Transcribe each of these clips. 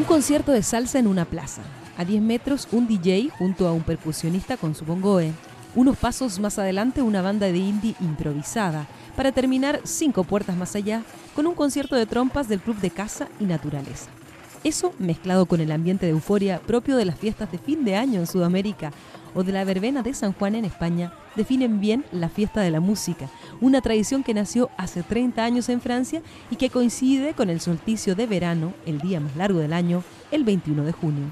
Un concierto de salsa en una plaza. A 10 metros, un DJ junto a un percusionista con su bongoe. Unos pasos más adelante, una banda de indie improvisada. Para terminar, 5 puertas más allá, con un concierto de trompas del Club de Caza y Naturaleza. Eso, mezclado con el ambiente de euforia propio de las fiestas de fin de año en Sudamérica o de la verbena de San Juan en España, definen bien la fiesta de la música, una tradición que nació hace 30 años en Francia y que coincide con el solsticio de verano, el día más largo del año, el 21 de junio.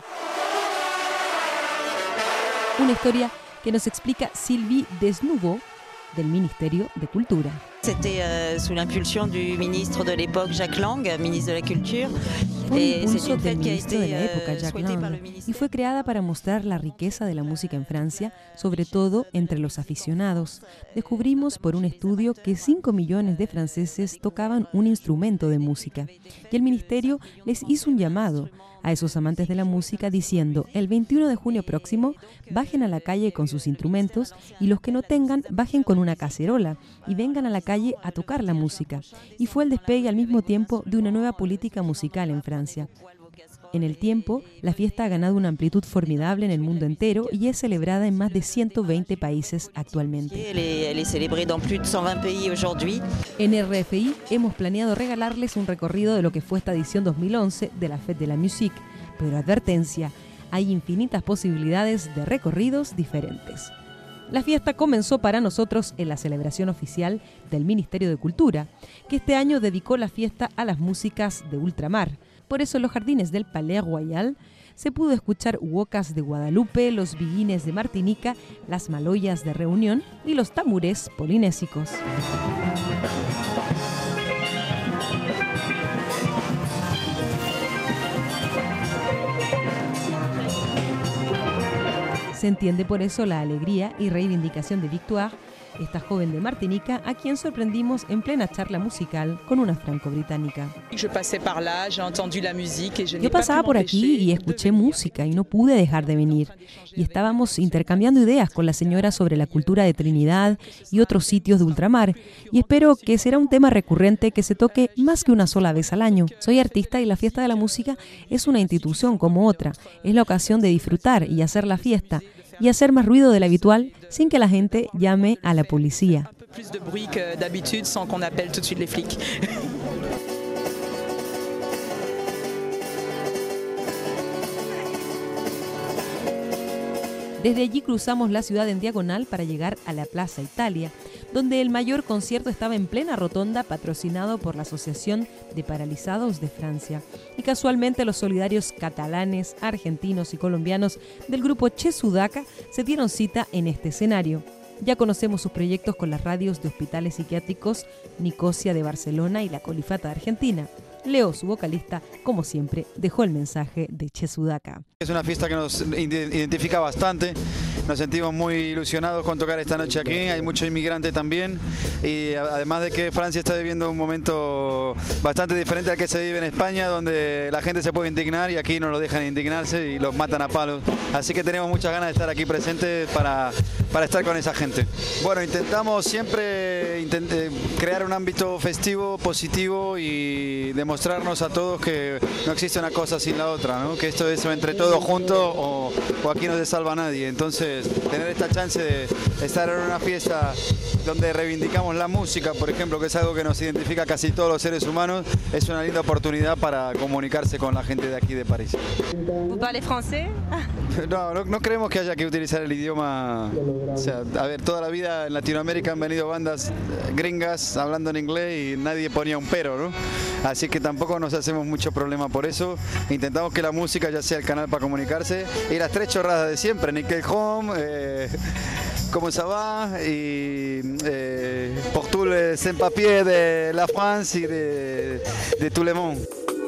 Una historia que nos explica Sylvie Desnouveau, del Ministerio de Cultura. C'était sous l'impulsion du ministre de l'époque, Jacques Lang, ministre de la Culture. Fue un impulso del ministro de la época, Jacques Lang, y fue creada para mostrar la riqueza de la música en Francia, sobre todo entre los aficionados. Descubrimos por un estudio que 5 millones de franceses tocaban un instrumento de música, y el ministerio les hizo un llamado a esos amantes de la música diciendo: el 21 de junio próximo bajen a la calle con sus instrumentos y los que no tengan bajen con una cacerola y vengan a la calle a tocar la música. Y fue el despegue al mismo tiempo de una nueva política musical en Francia. En el tiempo, la fiesta ha ganado una amplitud formidable en el mundo entero y es celebrada en más de 120 países actualmente. En RFI hemos planeado regalarles un recorrido de lo que fue esta edición 2011 de la Fête de la Musique, pero advertencia, hay infinitas posibilidades de recorridos diferentes. La fiesta comenzó para nosotros en la celebración oficial del Ministerio de Cultura, que este año dedicó la fiesta a las músicas de ultramar. Por eso en los jardines del Palais Royal se pudo escuchar huocas de Guadalupe, los viguines de Martinica, las maloyas de Reunión y los tamurés polinésicos. Se entiende por eso la alegría y reivindicación de Victoire, esta joven de Martinica, a quien sorprendimos en plena charla musical con una franco-británica. Yo pasaba por aquí y escuché música y no pude dejar de venir. Y estábamos intercambiando ideas con la señora sobre la cultura de Trinidad y otros sitios de ultramar. Y espero que será un tema recurrente que se toque más que una sola vez al año. Soy artista y la fiesta de la música es una institución como otra. Es la ocasión de disfrutar y hacer la fiesta y hacer más ruido del habitual sin que la gente llame a la policía. Desde allí cruzamos la ciudad en diagonal para llegar a la Plaza Italia, donde el mayor concierto estaba en plena rotonda, patrocinado por la Asociación de Paralizados de Francia. Y casualmente los solidarios catalanes, argentinos y colombianos del grupo Che Sudaca se dieron cita en este escenario. Ya conocemos sus proyectos con las radios de hospitales psiquiátricos Nicosia de Barcelona y La Colifata de Argentina. Leo, su vocalista, como siempre, dejó el mensaje de Che Sudaca. Es una fiesta que nos identifica bastante, nos sentimos muy ilusionados con tocar esta noche aquí, hay muchos inmigrantes también y además de que Francia está viviendo un momento bastante diferente al que se vive en España, donde la gente se puede indignar y aquí no lo dejan indignarse y los matan a palos, así que tenemos muchas ganas de estar aquí presentes para estar con esa gente. Bueno, intentamos siempre crear un ámbito festivo, positivo y demostrarnos a todos que no existe una cosa sin la otra, ¿no? Que esto es entre todos juntos o aquí no se salva nadie. Entonces, tener esta chance de estar en una fiesta donde reivindicamos la música, por ejemplo, que es algo que nos identifica a casi todos los seres humanos, es una linda oportunidad para comunicarse con la gente de aquí de París. ¿Vous parlez français? No creemos que haya que utilizar el idioma. O sea, a ver, toda la vida en Latinoamérica han venido bandas gringas hablando en inglés y nadie ponía un pero, ¿no? Así que tampoco nos hacemos mucho problema por eso. Intentamos que la música ya sea el canal para comunicarse. Y las 3 chorradas de siempre, Nickel Home, ¿Cómo ça va? Y pour tous les sans-papiers de la France y de tout le monde.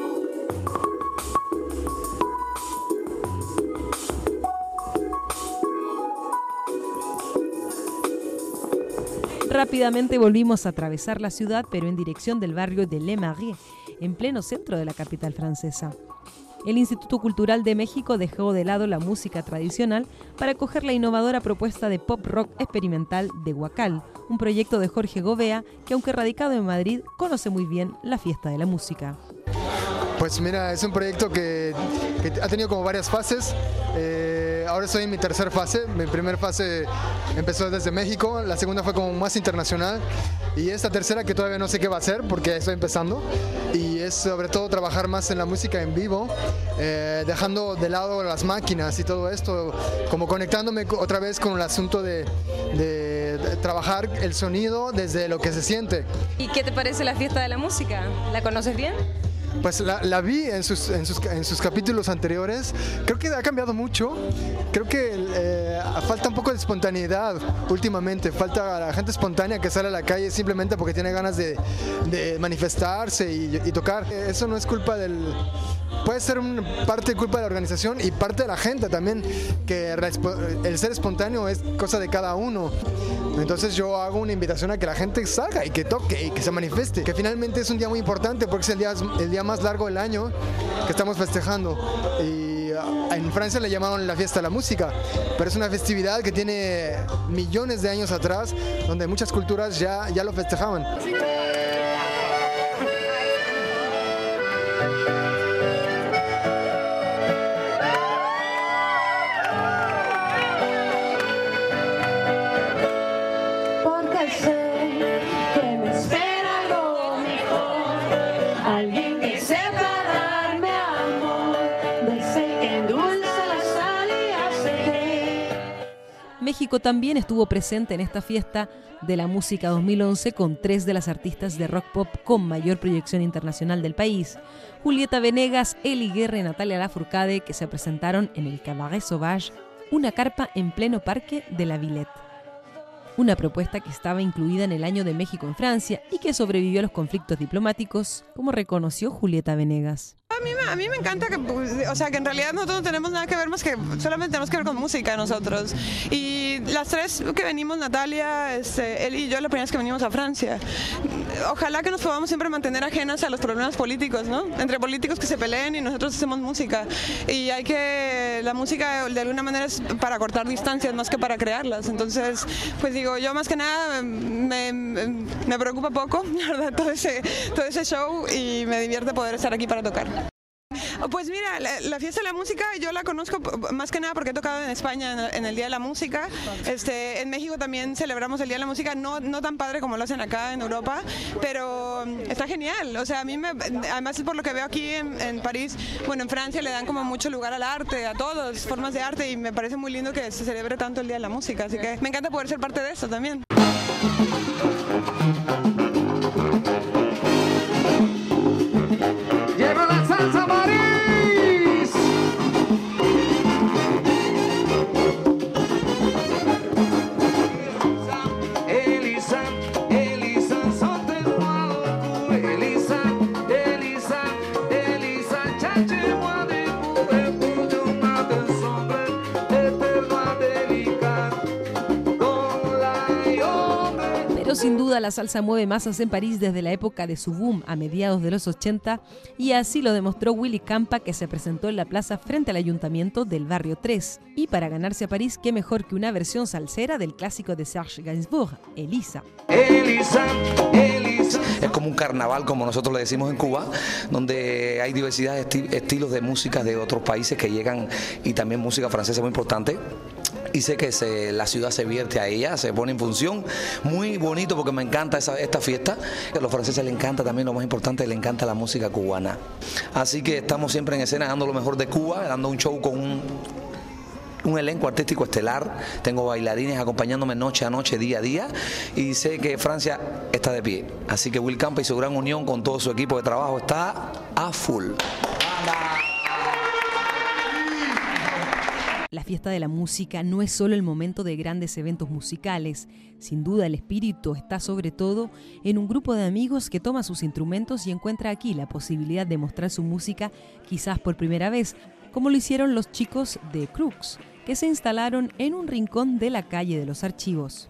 Rápidamente volvimos a atravesar la ciudad, pero en dirección del barrio de Le Marais, en pleno centro de la capital francesa. El Instituto Cultural de México dejó de lado la música tradicional para acoger la innovadora propuesta de pop rock experimental de Huacal, un proyecto de Jorge Govea que, aunque radicado en Madrid, conoce muy bien la fiesta de la música. Pues mira, es un proyecto que ha tenido como varias fases. Ahora estoy en mi tercera fase. Mi primera fase empezó desde México, la segunda fue como más internacional y esta tercera que todavía no sé qué va a ser porque estoy empezando, y es sobre todo trabajar más en la música en vivo, dejando de lado las máquinas y todo esto, como conectándome otra vez con el asunto de trabajar el sonido desde lo que se siente. ¿Y qué te parece la fiesta de la música? ¿La conoces bien? Pues la vi en sus capítulos anteriores. Creo que ha cambiado mucho. Creo que falta un poco de espontaneidad últimamente. Falta la gente espontánea que sale a la calle simplemente porque tiene ganas de manifestarse y tocar. Eso no es culpa del... Puede ser parte de culpa de la organización y parte de la gente también, que el ser espontáneo es cosa de cada uno. Entonces yo hago una invitación a que la gente salga y que toque y que se manifieste, que finalmente es un día muy importante porque es el día más largo del año que estamos festejando. Y en Francia le llamaron la fiesta de la música, pero es una festividad que tiene millones de años atrás, donde muchas culturas ya lo festejaban. México también estuvo presente en esta fiesta de la música 2011 con 3 de las artistas de rock pop con mayor proyección internacional del país, Julieta Venegas, Eli Guerra y Natalia Lafourcade, que se presentaron en el Cabaret Sauvage, una carpa en pleno parque de la Villette. Una propuesta que estaba incluida en el Año de México en Francia y que sobrevivió a los conflictos diplomáticos, como reconoció Julieta Venegas. A mí me encanta que, o sea, que en realidad nosotros no tenemos nada que ver más que solamente tenemos que ver con música nosotros. Y las 3 que venimos, Natalia, él y yo, la primera vez que venimos a Francia. Ojalá que nos podamos siempre mantener ajenas a los problemas políticos, ¿no? Entre políticos que se peleen y nosotros hacemos música. Y la música de alguna manera es para cortar distancias más que para crearlas. Entonces, pues digo, yo más que nada me preocupa poco, la verdad, todo ese show, y me divierte poder estar aquí para tocar. Pues mira, la fiesta de la música yo la conozco más que nada porque he tocado en España en el Día de la Música. En México también celebramos el Día de la Música, no tan padre como lo hacen acá en Europa, pero está genial. O sea, además por lo que veo aquí en París, bueno, en Francia le dan como mucho lugar al arte, a todas formas de arte, y me parece muy lindo que se celebre tanto el Día de la Música, así que me encanta poder ser parte de eso también. ¡Llegó la salsa París! Elisa, Elisa, Elisa, Elisa, Elisa, chache-moi de pouvez pour de matin sombre, eterna delicat, con la Pero sin duda la salsa mueve masas en París desde la época de su boom a mediados de los 80, y así lo demostró Willy Campa, que se presentó en la plaza frente al ayuntamiento del barrio 3. Y para ganarse a París, qué mejor que una versión salsera del clásico de Serge Gainsbourg, Elisa. Elisa, Elisa. Es como un carnaval, como nosotros le decimos en Cuba, donde hay diversidad de estilos de música de otros países que llegan, y también música francesa muy importante. Y sé que la ciudad se vierte a ella, se pone en función. Muy bonito porque me encanta esta fiesta. A los franceses les encanta también, lo más importante, les encanta la música cubana. Así que estamos siempre en escena dando lo mejor de Cuba, dando un show con un elenco artístico estelar. Tengo bailarines acompañándome noche a noche, día a día, y sé que Francia está de pie. Así que Will Campa y su gran unión con todo su equipo de trabajo está a full. La fiesta de la música no es solo el momento de grandes eventos musicales. Sin duda el espíritu está sobre todo en un grupo de amigos que toma sus instrumentos y encuentra aquí la posibilidad de mostrar su música quizás por primera vez, como lo hicieron los chicos de Crux, que se instalaron en un rincón de la calle de los Archivos.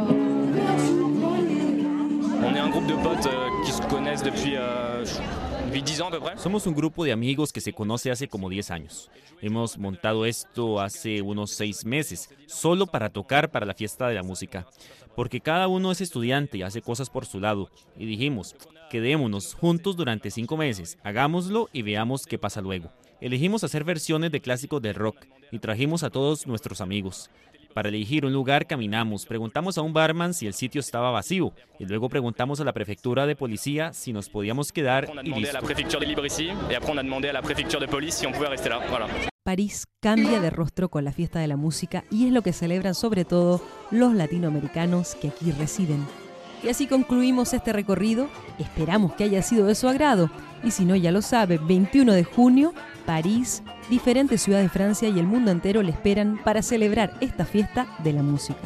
On est un groupe de potes qui se connaissent depuis Somos un grupo de amigos que se conoce hace como 10 años. Hemos montado esto hace unos 6 meses, solo para tocar para la fiesta de la música. Porque cada uno es estudiante y hace cosas por su lado. Y dijimos, quedémonos juntos durante 5 meses, hagámoslo y veamos qué pasa luego. Elegimos hacer versiones de clásicos del rock y trajimos a todos nuestros amigos. Para elegir un lugar caminamos, preguntamos a un barman si el sitio estaba vacío y luego preguntamos a la prefectura de policía si nos podíamos quedar y listo. París cambia de rostro con la fiesta de la música y es lo que celebran sobre todo los latinoamericanos que aquí residen. Y así concluimos este recorrido, esperamos que haya sido de su agrado. Y si no, ya lo sabe, 21 de junio, París, diferentes ciudades de Francia y el mundo entero le esperan para celebrar esta fiesta de la música.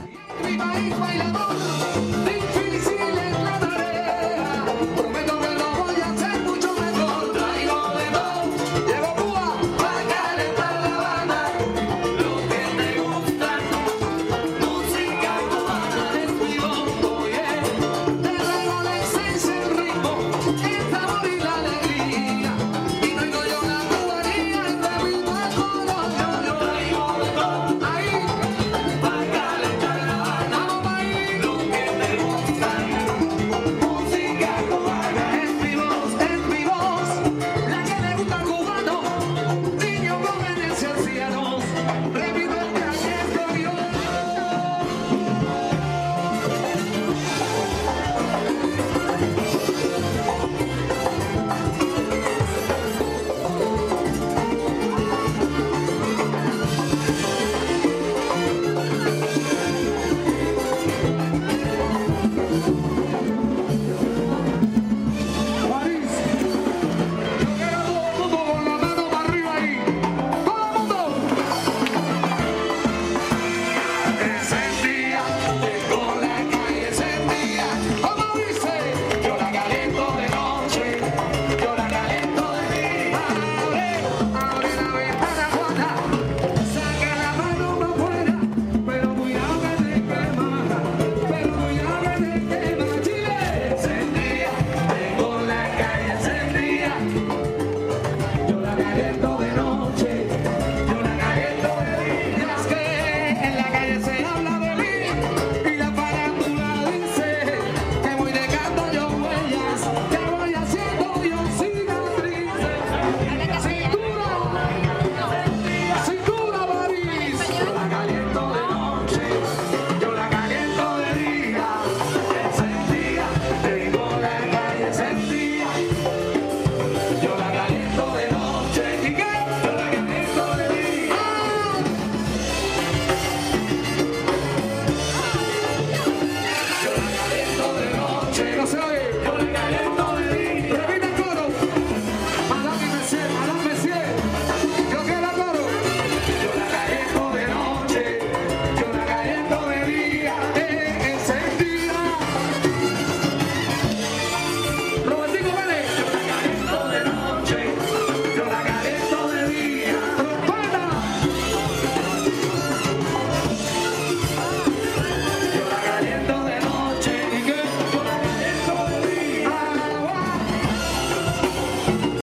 No se oye.